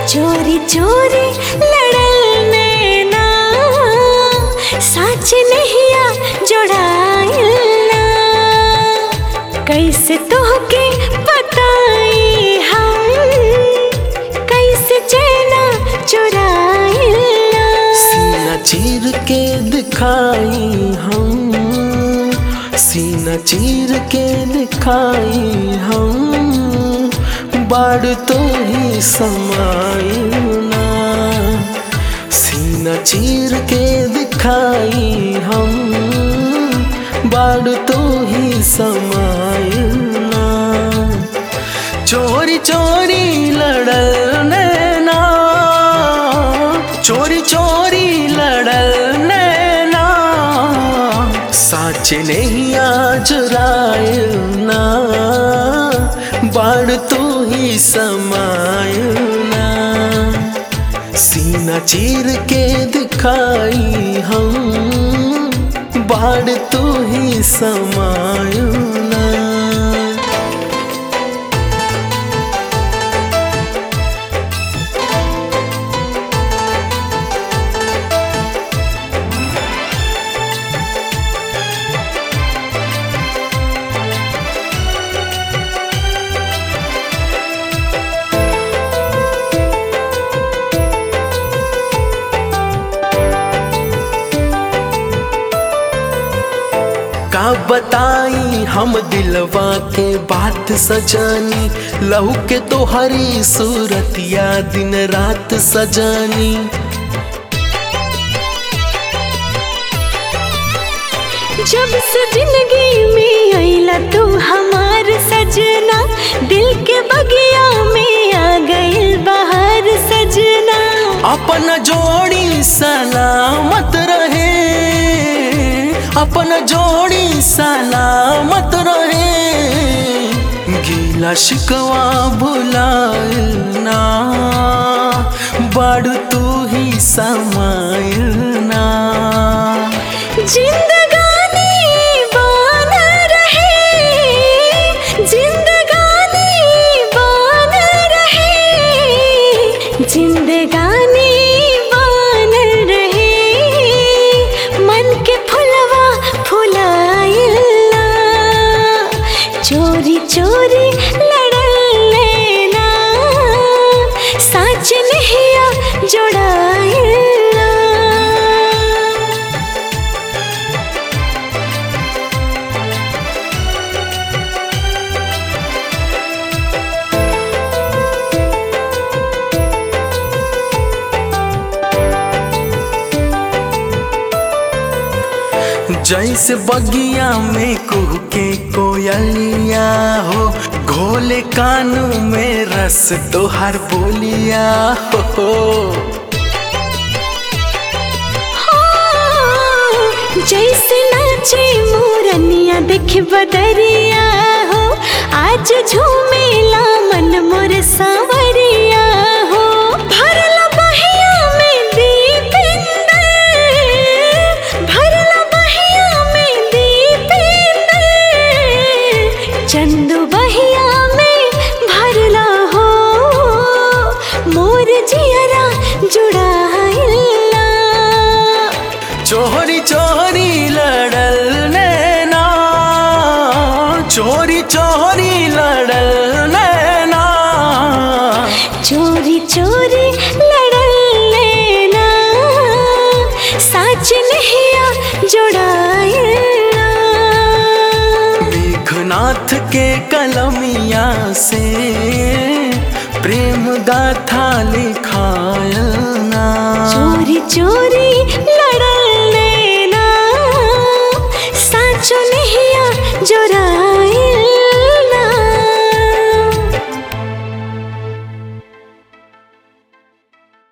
चोरी चोरी लड़ल नैना, साच नहिया जोड़ाइल ना। कैसे तोहके बताई हम, कैसे चैना चुराइल ना। सीना चीर के दिखाई हम, सीना चीर के दिखाई हम, बाढ़ तो ही समाई ना। सीना चीर के दिखाई हम, बाढ़ तो ही समाई ना। चोरी चोरी लड़ल नैना, चोरी चोरी लड़ल नैना, साच नहीं आज रायल ना, बाढ़ तो ही समायल ना। सीना चीर के दिखाई हम, बाढ़ तो ही समायल ना। का बताई हम दिलवा के बात सजानी, लहू के तो हरी सूरतिया दिन रात सजानी। जब से जिंदगी में आइला तू हमार सजना, दिल के बगिया में आ गइल बहार सजना। अपन जोड़ी सलामत रहे, अपन जोड़ी सलामत रहे, गीला शिकवा भुलाइल ना, बाढ़ तू ही समाइल ना। जिंदगानी बान रहे, जिंदगानी बान रहे, जिंदगानी बान रहे, मन के फुलवा फुलाइल ना। चोरी चोरी लड़ल नैना, साच नहिया जोड़ाइल ना। जैसे बगिया में कुह के कोयलिया हो, घोले कानों में रस तो हर बोलिया हो। जैसे नाचे मोरनिया देख बदरिया हो, आज झूमेला मन मोर सांवरिया हो। भरला बहिया में दीपेंद्र, भरला बहिया में दीपेंद्र, चंदू बहिया में भरला हो, मोर जियरा जुड़ाइल ना। चोरी चोरी लड़ल नैना, चोरी चोरी लड़ल नैना, चोरी चोरी लड़ल नैना, साच नहिया जोड़ाइल ना। मेघनाथ के कलमिया से प्रेम गाथा लिखायल ना। चोरी चोरी लड़ल नैना, साचो नहिया जोड़ाइल